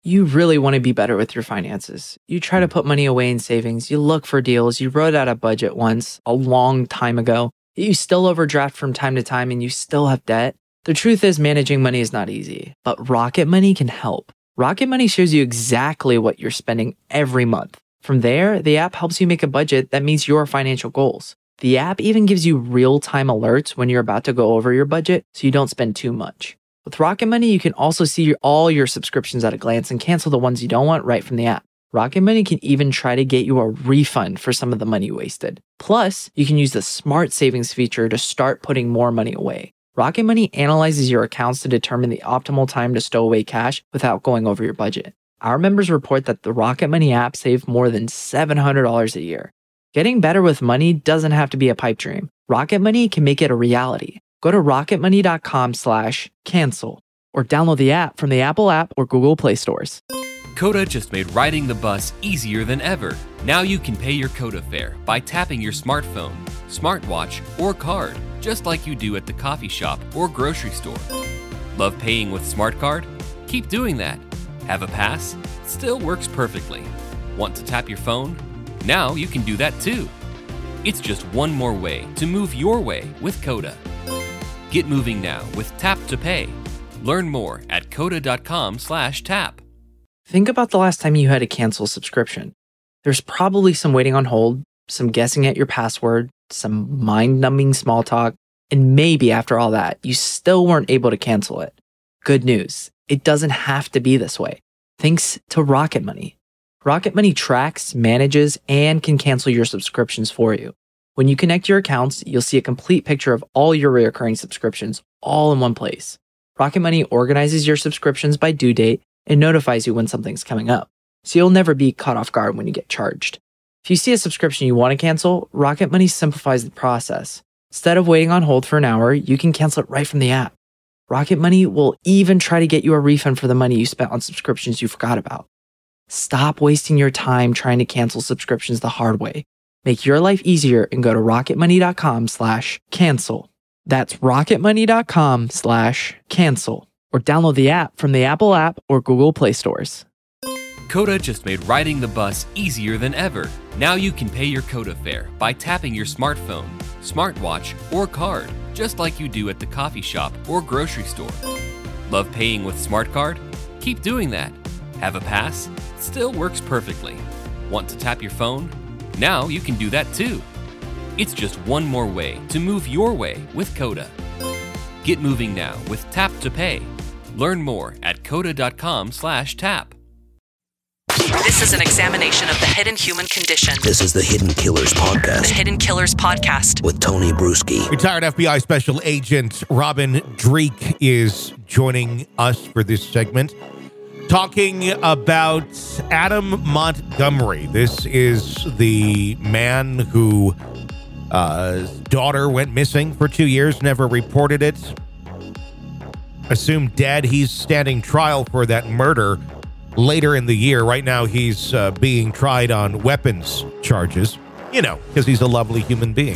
You really want to be better with your finances. You try to put money away in savings, you look for deals, you wrote out a budget once a long time ago, you still overdraft from time to time and you still have debt. The truth is, managing money is not easy, but Rocket Money can help. Rocket Money shows you exactly what you're spending every month. From there, the app helps you make a budget that meets your financial goals. The app even gives you real-time alerts when you're about to go over your budget so you don't spend too much. With Rocket Money, you can also see all your subscriptions at a glance and cancel the ones you don't want right from the app. Rocket Money can even try to get you a refund for some of the money wasted. Plus, you can use the Smart Savings feature to start putting more money away. Rocket Money analyzes your accounts to determine the optimal time to stow away cash without going over your budget. Our members report that the Rocket Money app saved more than $700 a year. Getting better with money doesn't have to be a pipe dream. Rocket Money can make it a reality. Go to rocketmoney.com/cancel or download the app from the Apple app or Google Play stores. Coda just made riding the bus easier than ever. Now you can pay your Coda fare by tapping your smartphone, smartwatch, or card, just like you do at the coffee shop or grocery store. Love paying with Smart Card? Keep doing that. Have a pass? Still works perfectly. Want to tap your phone? Now you can do that too. It's just one more way to move your way with Coda. Get moving now with Tap to Pay. Learn more at coda.com/tap. Think about the last time you had to cancel a subscription. There's probably some waiting on hold, some guessing at your password, some mind-numbing small talk, and maybe after all that, you still weren't able to cancel it. Good news, it doesn't have to be this way. Thanks to Rocket Money. Rocket Money tracks, manages, and can cancel your subscriptions for you. When you connect your accounts, you'll see a complete picture of all your recurring subscriptions all in one place. Rocket Money organizes your subscriptions by due date and notifies you when something's coming up, so you'll never be caught off guard when you get charged. If you see a subscription you want to cancel, Rocket Money simplifies the process. Instead of waiting on hold for an hour, you can cancel it right from the app. Rocket Money will even try to get you a refund for the money you spent on subscriptions you forgot about. Stop wasting your time trying to cancel subscriptions the hard way. Make your life easier and go to rocketmoney.com/cancel. That's rocketmoney.com/cancel or download the app from the Apple app or Google Play stores. Coda just made riding the bus easier than ever. Now you can pay your Coda fare by tapping your smartphone, smartwatch, or card, just like you do at the coffee shop or grocery store. Love paying with Smart Card? Keep doing that. Have a pass? Still works perfectly. Want to tap your phone? Now you can do that too. It's just one more way to move your way with Coda. Get moving now with Tap to Pay. Learn more at coda.com/tap. This is an examination of the hidden human condition. This is the Hidden Killers Podcast. The Hidden Killers Podcast. With Tony Bruschi. Retired FBI Special Agent Robin Dreeke is joining us for this segment, talking about Adam Montgomery. This is the man who his daughter went missing for 2 years, never reported it. Assumed dead. He's standing trial for that murder later in the year. Right now, he's being tried on weapons charges, because he's a lovely human being.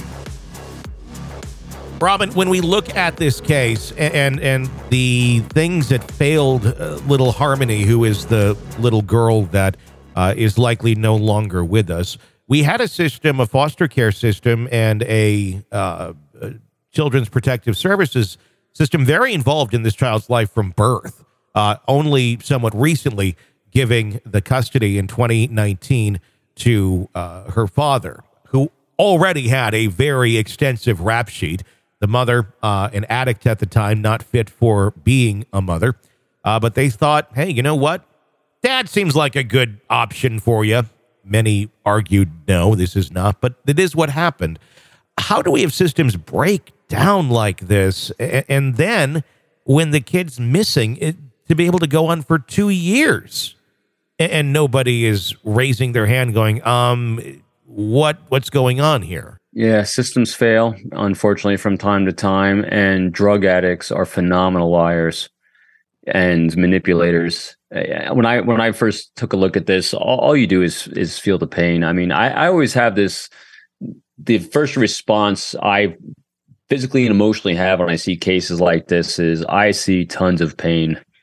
Robin, when we look at this case and the things that failed little Harmony, who is the little girl that is likely no longer with us, we had a system, a foster care system, and a children's protective services system very involved in this child's life from birth, only somewhat recently giving the custody in 2019 to her father, who already had a very extensive rap sheet. The mother, an addict at the time, not fit for being a mother. But they thought, hey, you know what? Dad seems like a good option for you. Many argued, no, this is not, but it is what happened. How do we have systems break down like this? And then when the kid's missing, to be able to go on for 2 years and nobody is raising their hand going, what's going on here? Yeah, systems fail, unfortunately, from time to time, and drug addicts are phenomenal liars and manipulators. When I first took a look at this, all you do is feel the pain. I mean, I always have this, the first response I physically and emotionally have when I see cases like this is I see tons of pain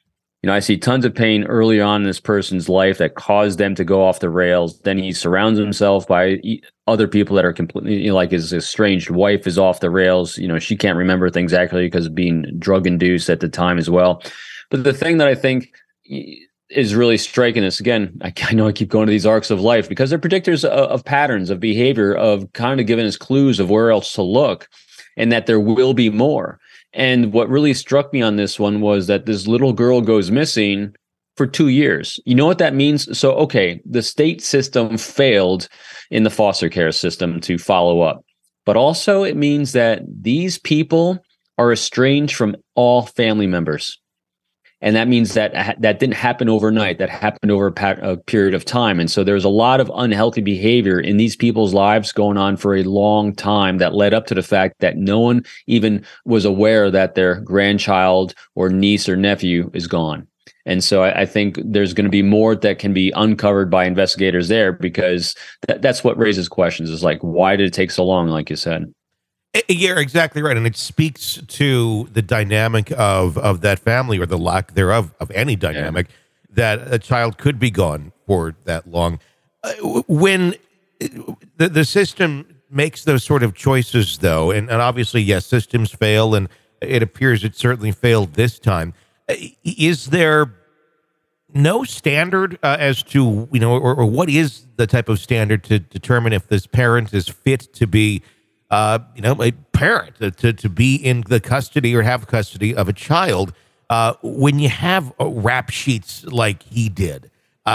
I see tons of pain early on in this person's life that caused them to go off the rails. Then he surrounds himself by other people that are completely, like his estranged wife is off the rails. She can't remember things accurately because of being drug induced at the time as well. But the thing that I think is really striking us, again, I know I keep going to these arcs of life because they're predictors of patterns of behavior, of kind of giving us clues of where else to look, and that there will be more. And what really struck me on this one was that this little girl goes missing for 2 years. You know what that means? So, okay, the state system failed in the foster care system to follow up. But also it means that these people are estranged from all family members. And that means that didn't happen overnight. That happened over a period of time. And so there's a lot of unhealthy behavior in these people's lives going on for a long time that led up to the fact that no one even was aware that their grandchild or niece or nephew is gone. And so I think there's going to be more that can be uncovered by investigators there, because that's what raises questions, is like, why did it take so long, like you said? You're exactly right. And it speaks to the dynamic of that family, or the lack thereof of any dynamic, that a child could be gone for that long. When the system makes those sort of choices, though, and obviously, yes, systems fail, and it appears it certainly failed this time. Is there no standard as to, or what is the type of standard to determine if this parent is fit to be a parent, to be in the custody or have custody of a child, when you have rap sheets like he did?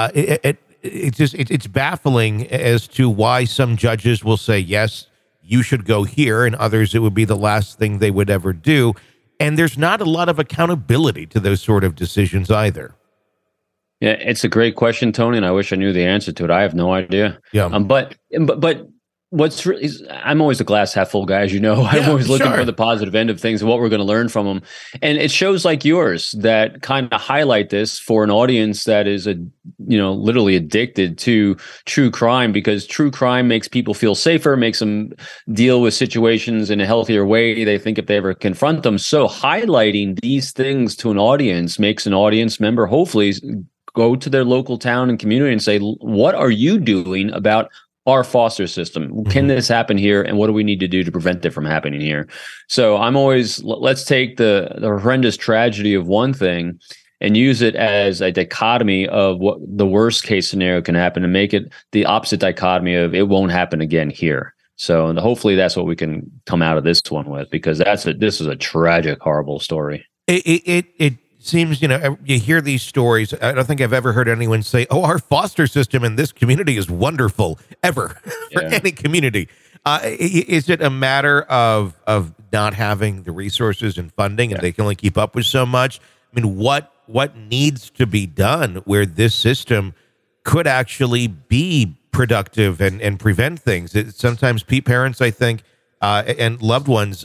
It's baffling as to why some judges will say, yes, you should go here, and others, it would be the last thing they would ever do. And there's not a lot of accountability to those sort of decisions either. Yeah, it's a great question, Tony, and I wish I knew the answer to it. I have no idea. Yeah. But what's really, I'm always a glass half full guy, as you know. I'm always looking for the positive end of things and what we're going to learn from them. And it shows like yours that kind of highlight this for an audience that is literally addicted to true crime, because true crime makes people feel safer, makes them deal with situations in a healthier way, they think, if they ever confront them. So highlighting these things to an audience makes an audience member hopefully go to their local town and community and say, what are you doing about our foster system? Can this happen here? And what do we need to do to prevent it from happening here? So I'm always, let's take the horrendous tragedy of one thing and use it as a dichotomy of what the worst case scenario can happen, and make it the opposite dichotomy of it won't happen again here. So hopefully that's what we can come out of this one with, because this is a tragic, horrible story. It seems, you hear these stories. I don't think I've ever heard anyone say, oh, our foster system in this community is wonderful, ever, for any community. Is it a matter of not having the resources and funding, and they can only keep up with so much? I mean, what needs to be done where this system could actually be productive and prevent things? Sometimes parents, I think, and loved ones,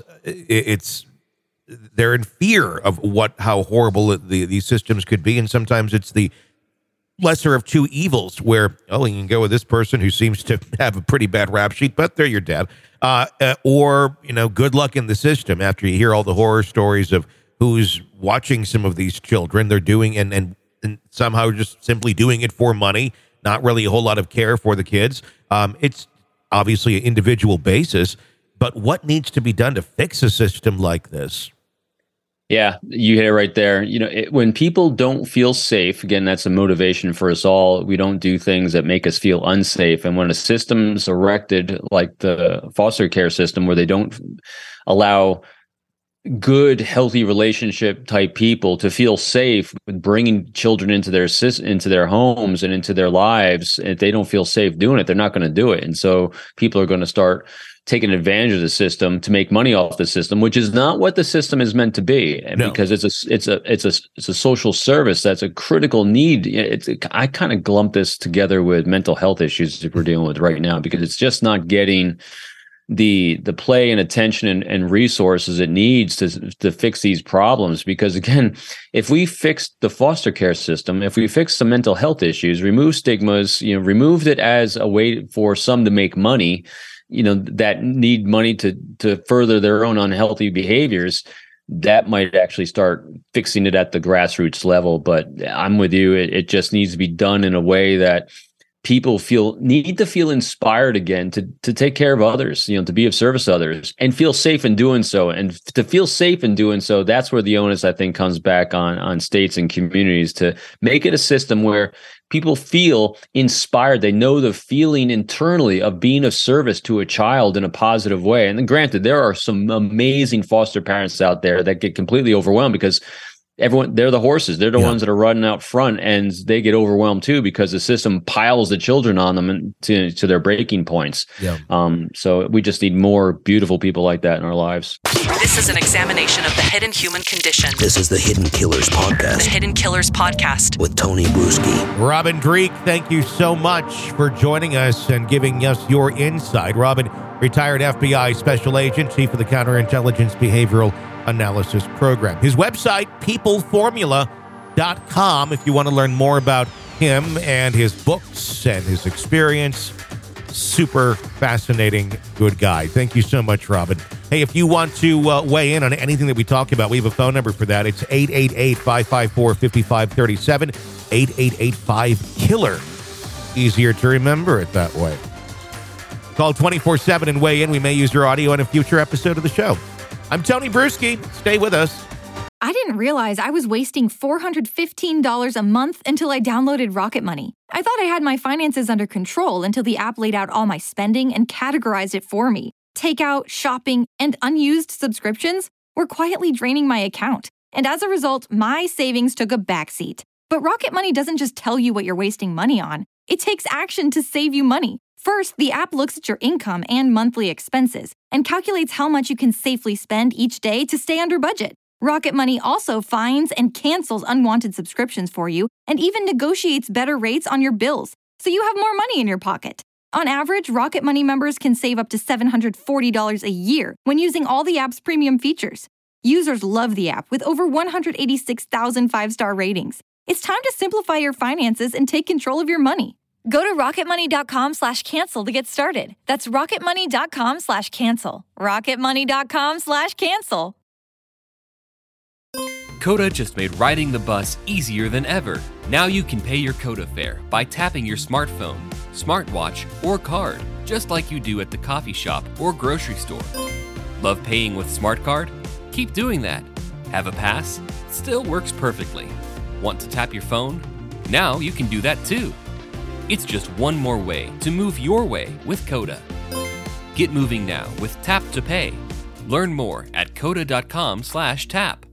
they're in fear of how horrible these systems could be. And sometimes it's the lesser of two evils, where, you can go with this person who seems to have a pretty bad rap sheet, but they're your dad. Or, good luck in the system, after you hear all the horror stories of who's watching some of these children. They're doing and somehow just simply doing it for money, not really a whole lot of care for the kids. It's obviously an individual basis, but what needs to be done to fix a system like this? Yeah, you hit it right there. When people don't feel safe, again, that's a motivation for us all. We don't do things that make us feel unsafe. And when a system's erected, like the foster care system, where they don't allow good, healthy relationship type people to feel safe with bringing children into their homes and into their lives, if they don't feel safe doing it, they're not going to do it. And so people are going to start taking advantage of the system to make money off the system, which is not what the system is meant to be. No. Because it's a social service that's a critical need. I kind of lump this together with mental health issues that we're dealing with right now, because it's just not getting the play and attention and resources it needs to fix these problems. Because again, if we fixed the foster care system, if we fixed some mental health issues, remove stigmas, removed it as a way for some to make money, that need money to further their own unhealthy behaviors, that might actually start fixing it at the grassroots level. But I'm with you. It just needs to be done in a way that people need to feel inspired again to take care of others, to be of service to others and feel safe in doing so. And to feel safe in doing so, that's where the onus, I think, comes back on states and communities to make it a system where people feel inspired. They know the feeling internally of being of service to a child in a positive way. And then granted, there are some amazing foster parents out there that get completely overwhelmed because they're the horses. They're the ones that are running out front, and they get overwhelmed too because the system piles the children on them to their breaking points. Yeah. So we just need more beautiful people like that in our lives. This is an examination of the hidden human condition. This is the Hidden Killers Podcast. The Hidden Killers Podcast with Tony Bruschi. Robin Dreeke, thank you so much for joining us and giving us your insight. Robin, retired FBI special agent, chief of the Counterintelligence Behavioral Analysis Program. His website, peopleformula.com, if you want to learn more about him and his books and his experience. Super fascinating, good guy. Thank you so much, Robin. Hey, if you want to weigh in on anything that we talk about, we have a phone number for that. It's 888-554-5537, 888-5-KILLER. Easier to remember it that way. Call 24/7 and weigh in. We may use your audio in a future episode of the show. I'm Tony Bruschi. Stay with us. I didn't realize I was wasting $415 a month until I downloaded Rocket Money. I thought I had my finances under control until the app laid out all my spending and categorized it for me. Takeout, shopping, and unused subscriptions were quietly draining my account. And as a result, my savings took a backseat. But Rocket Money doesn't just tell you what you're wasting money on. It takes action to save you money. First, the app looks at your income and monthly expenses and calculates how much you can safely spend each day to stay under budget. Rocket Money also finds and cancels unwanted subscriptions for you and even negotiates better rates on your bills, so you have more money in your pocket. On average, Rocket Money members can save up to $740 a year when using all the app's premium features. Users love the app with over 186,000 five-star ratings. It's time to simplify your finances and take control of your money. Go to rocketmoney.com/cancel to get started. That's rocketmoney.com/cancel. rocketmoney.com/cancel. Coda just made riding the bus easier than ever. Now you can pay your Coda fare by tapping your smartphone, smartwatch, or card, just like you do at the coffee shop or grocery store. Love paying with SmartCard? Keep doing that. Have a pass? Still works perfectly. Want to tap your phone? Now you can do that too. It's just one more way to move your way with Coda. Get moving now with Tap to Pay. Learn more at coda.com/tap.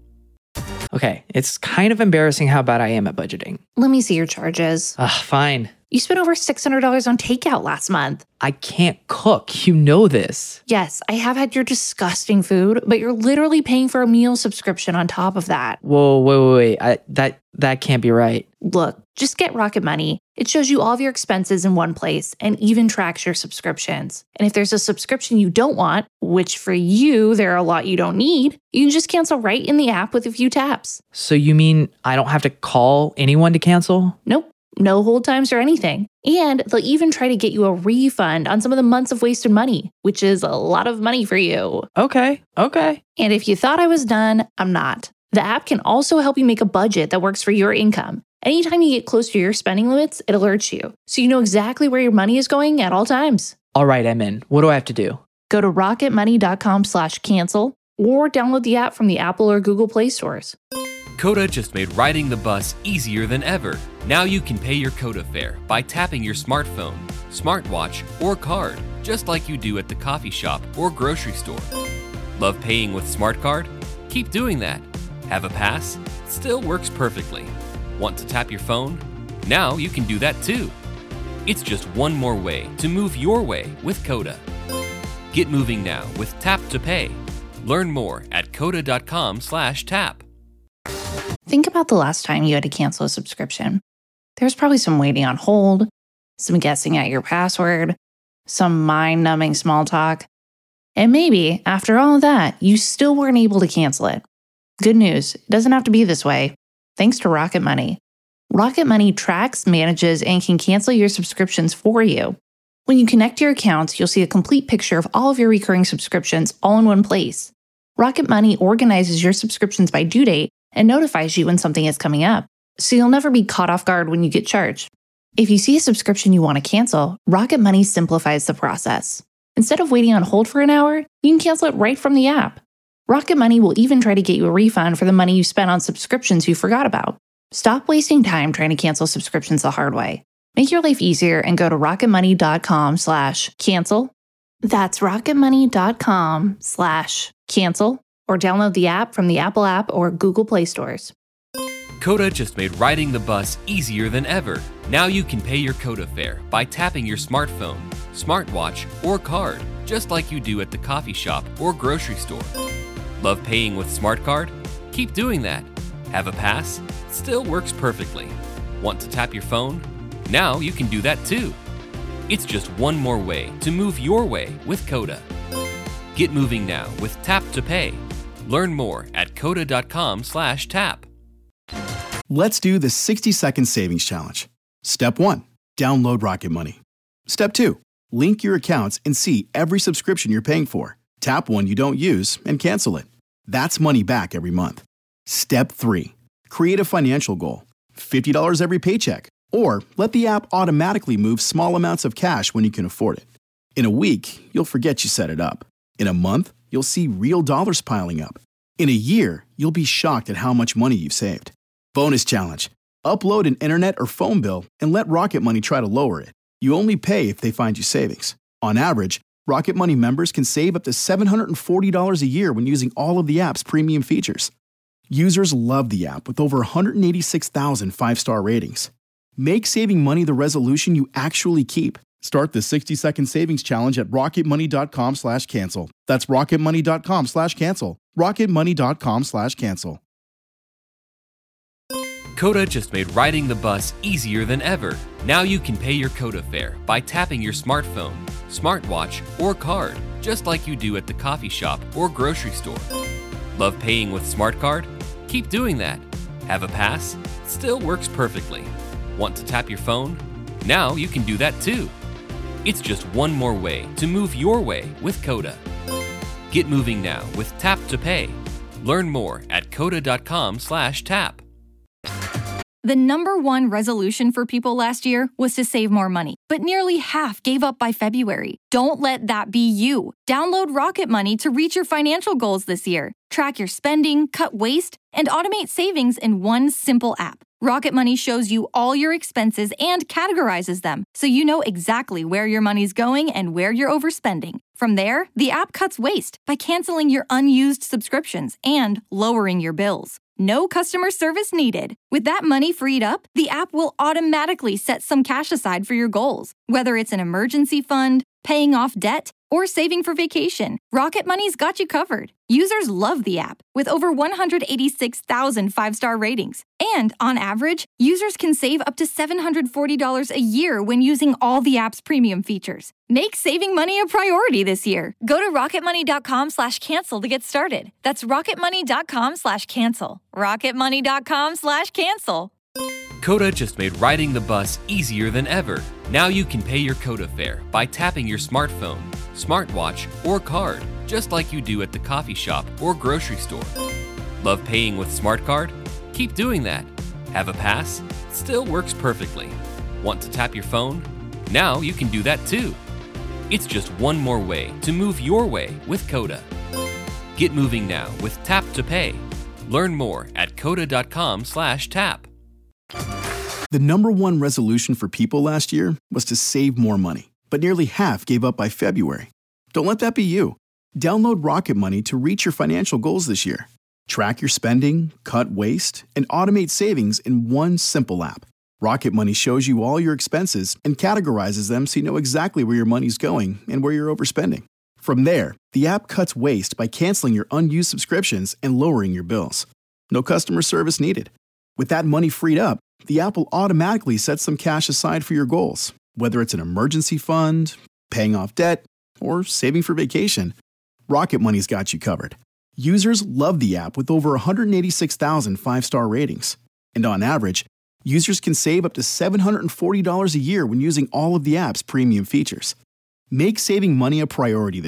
Okay, it's kind of embarrassing how bad I am at budgeting. Let me see your charges. Fine. You spent over $600 on takeout last month. I can't cook. You know this. Yes, I have had your disgusting food, but you're literally paying for a meal subscription on top of that. Whoa, wait. That can't be right. Look, just get Rocket Money. It shows you all of your expenses in one place and even tracks your subscriptions. And if there's a subscription you don't want, which for you, there are a lot you don't need, you can just cancel right in the app with a few taps. So you mean I don't have to call anyone to cancel? Nope. No hold times or anything. And they'll even try to get you a refund on some of the months of wasted money, which is a lot of money for you. Okay. And if you thought I was done, I'm not. The app can also help you make a budget that works for your income. Anytime you get close to your spending limits, it alerts you, so you know exactly where your money is going at all times. All right, I'm in. What do I have to do? Go to rocketmoney.com/cancel or download the app from the Apple or Google Play stores. Coda just made riding the bus easier than ever. Now you can pay your Coda fare by tapping your smartphone, smartwatch, or card, just like you do at the coffee shop or grocery store. Love paying with SmartCard? Keep doing that. Have a pass? Still works perfectly. Want to tap your phone? Now you can do that too. It's just one more way to move your way with Coda. Get moving now with Tap to Pay. Learn more at coda.com/tap. Think about the last time you had to cancel a subscription. There's probably some waiting on hold, some guessing at your password, some mind-numbing small talk. And maybe, after all of that, you still weren't able to cancel it. Good news, it doesn't have to be this way. Thanks to Rocket Money. Rocket Money tracks, manages, and can cancel your subscriptions for you. When you connect your accounts, you'll see a complete picture of all of your recurring subscriptions all in one place. Rocket Money organizes your subscriptions by due date and notifies you when something is coming up, so you'll never be caught off guard when you get charged. If you see a subscription you want to cancel, Rocket Money simplifies the process. Instead of waiting on hold for an hour, you can cancel it right from the app. Rocket Money will even try to get you a refund for the money you spent on subscriptions you forgot about. Stop wasting time trying to cancel subscriptions the hard way. Make your life easier and go to rocketmoney.com/cancel. That's rocketmoney.com/cancel, or download the app from the Apple App or Google Play stores. Coda just made riding the bus easier than ever. Now you can pay your Coda fare by tapping your smartphone, smartwatch, or card, just like you do at the coffee shop or grocery store. Love paying with Smart Card? Keep doing that. Have a pass? Still works perfectly. Want to tap your phone? Now you can do that too. It's just one more way to move your way with Coda. Get moving now with Tap to Pay. Learn more at coda.com/tap. Let's do the 60-second savings challenge. Step 1, download Rocket Money. Step 2, link your accounts and see every subscription you're paying for. Tap one you don't use and cancel it. That's money back every month. Step 3, create a financial goal. $50 every paycheck. Or let the app automatically move small amounts of cash when you can afford it. In a week, you'll forget you set it up. In a month, you'll see real dollars piling up. In a year, you'll be shocked at how much money you've saved. Bonus challenge. Upload an internet or phone bill and let Rocket Money try to lower it. You only pay if they find you savings. On average, Rocket Money members can save up to $740 a year when using all of the app's premium features. Users love the app with over 186,000 five-star ratings. Make saving money the resolution you actually keep. Start the 60-second savings challenge at rocketmoney.com/cancel. That's rocketmoney.com/cancel. rocketmoney.com/cancel. Coda just made riding the bus easier than ever. Now you can pay your Coda fare by tapping your smartphone, smartwatch, or card, just like you do at the coffee shop or grocery store. Love paying with Smart Card? Keep doing that. Have a pass? Still works perfectly. Want to tap your phone? Now you can do that too. It's just one more way to move your way with Coda. Get moving now with Tap to Pay. Learn more at coda.com/tap. The number one resolution for people last year was to save more money, but nearly half gave up by February. Don't let that be you. Download Rocket Money to reach your financial goals this year. Track your spending, cut waste, and automate savings in one simple app. Rocket Money shows you all your expenses and categorizes them, so you know exactly where your money's going and where you're overspending. From there, the app cuts waste by canceling your unused subscriptions and lowering your bills. No customer service needed. With that money freed up, the app will automatically set some cash aside for your goals, whether it's an emergency fund, paying off debt, or saving for vacation. Rocket Money's got you covered. Users love the app with over 186,000 five-star ratings. And on average, users can save up to $740 a year when using all the app's premium features. Make saving money a priority this year. Go to rocketmoney.com/cancel to get started. That's rocketmoney.com/cancel. rocketmoney.com/cancel. Coda just made riding the bus easier than ever. Now you can pay your Coda fare by tapping your smartphone, smartwatch, or card, just like you do at the coffee shop or grocery store. Love paying with Smart Card? Keep doing that. Have a pass? Still works perfectly. Want to tap your phone? Now you can do that too. It's just one more way to move your way with Coda. Get moving now with Tap to Pay. Learn more at coda.com/tap. The number one resolution for people last year was to save more money, but nearly half gave up by February. Don't let that be you. Download Rocket Money to reach your financial goals this year. Track your spending, cut waste, and automate savings in one simple app. Rocket Money shows you all your expenses and categorizes them so you know exactly where your money's going and where you're overspending. From there, the app cuts waste by canceling your unused subscriptions and lowering your bills. No customer service needed. With that money freed up, the app will automatically set some cash aside for your goals, whether it's an emergency fund, paying off debt, or saving for vacation. Rocket Money's got you covered. Users love the app with over 186,000 five-star ratings. And on average, users can save up to $740 a year when using all of the app's premium features. Make saving money a priority this year.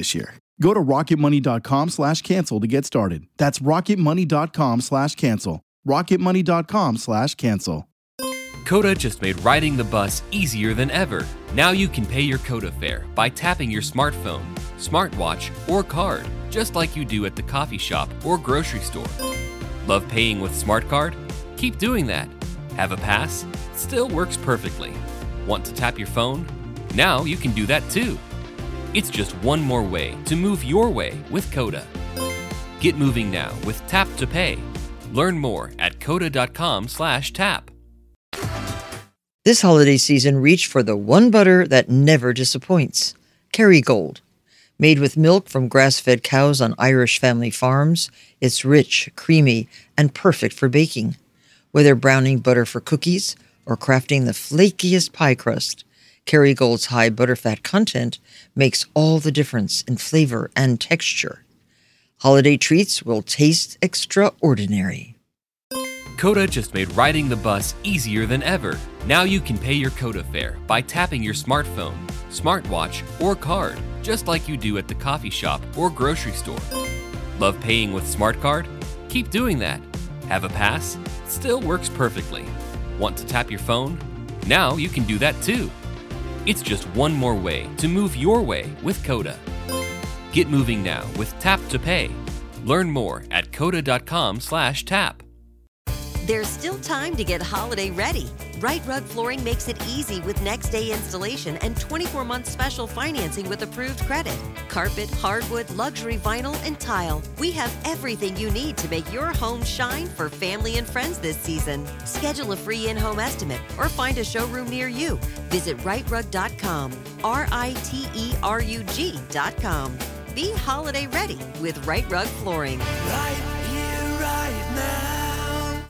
Go to rocketmoney.com/cancel to get started. That's rocketmoney.com/cancel. rocketmoney.com/cancel. Coda just made riding the bus easier than ever. Now you can pay your Coda fare by tapping your smartphone, smartwatch, or card, just like you do at the coffee shop or grocery store. Love paying with Smart Card? Keep doing that. Have a pass? Still works perfectly. Want to tap your phone? Now you can do that too. It's just one more way to move your way with Coda. Get moving now with Tap to Pay. Learn more at coda.com/tap. This holiday season, reach for the one butter that never disappoints. Kerrygold. Made with milk from grass-fed cows on Irish family farms, it's rich, creamy, and perfect for baking. Whether browning butter for cookies or crafting the flakiest pie crust, Kerrygold's high butterfat content makes all the difference in flavor and texture. Holiday treats will taste extraordinary. Coda just made riding the bus easier than ever. Now you can pay your Coda fare by tapping your smartphone, smartwatch, or card, just like you do at the coffee shop or grocery store. Love paying with Smart Card? Keep doing that. Have a pass? Still works perfectly. Want to tap your phone? Now you can do that too. It's just one more way to move your way with Coda. Get moving now with Tap to Pay. Learn more at coda.com/tap. There's still time to get holiday ready. Right Rug Flooring makes it easy with next day installation and 24-month special financing with approved credit. Carpet, hardwood, luxury vinyl, and tile. We have everything you need to make your home shine for family and friends this season. Schedule a free in-home estimate or find a showroom near you. Visit rightrug.com, RITERUG.com. Be holiday ready with Right Rug Flooring. Right here, right now.